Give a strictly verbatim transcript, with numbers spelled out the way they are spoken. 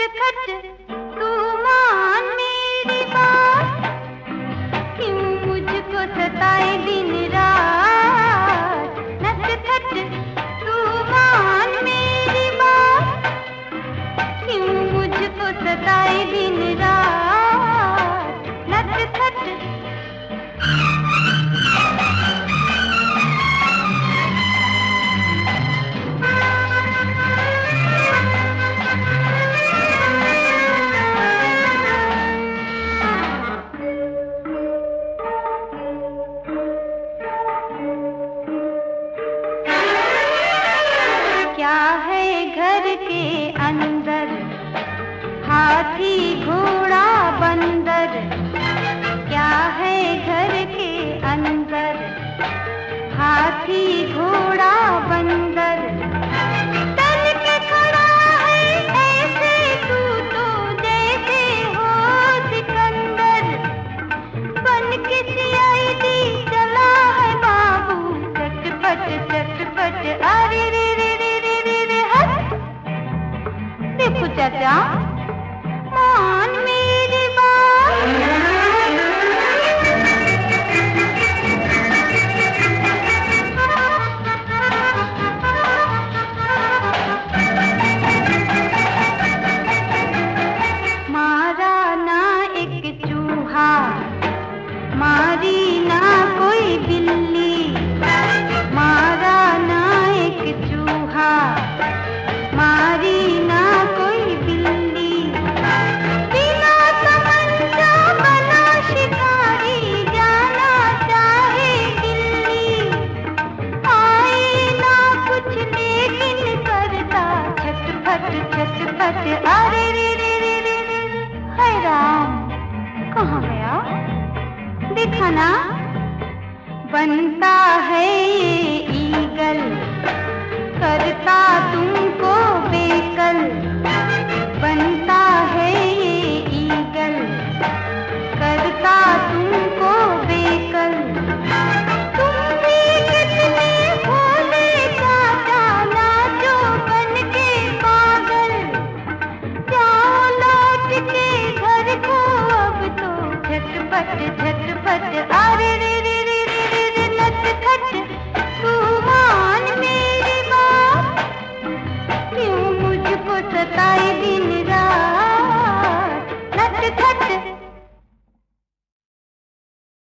नटखट तू मान मेरी बात, क्यों मुझको सताए दिन रात। नटखट तू मान मेरी बात, क्यों मुझको सताए दिन रात। नटखट क्या है घर के अंदर, हाथी घोड़ा बंदर। क्या है घर के अंदर, हाथी घोड़ा बंदर। तन के खड़ा है ऐसे तू तो जैसे हो सिकंदर। बन के सीआईडी चला है बाबू, चटपट चटपट अरे रे रे रे रे रे रे हट। देखो चाचा मान मेरी बात, मारा ना एक चूहा, मारी ना कोई बिल्ली। मारा ना एक चूहा, मारी ना कोई बिल्ली। बिना तमन्ना बना शिकारी, जाना चाहे दिल्ली। आए ना कुछ लेकिन करता छटपट छटपट अरे रे रे रे रे रे। हाय राम कहाँ गया देखा ना। बनता है ये ईगल, करता तुमको बेकल। बनता है ये ईगल, करता तुमको बेकल। तुम भी कितने भोले चाचा, नाचो बन के पागल। जाओ लौट के घर को अब तो, झटपट झटपट अरे रे रे रे रे रे रे। नटखट तू मान मेरी बात, क्यों मुझको सताए दिन रात। नटखट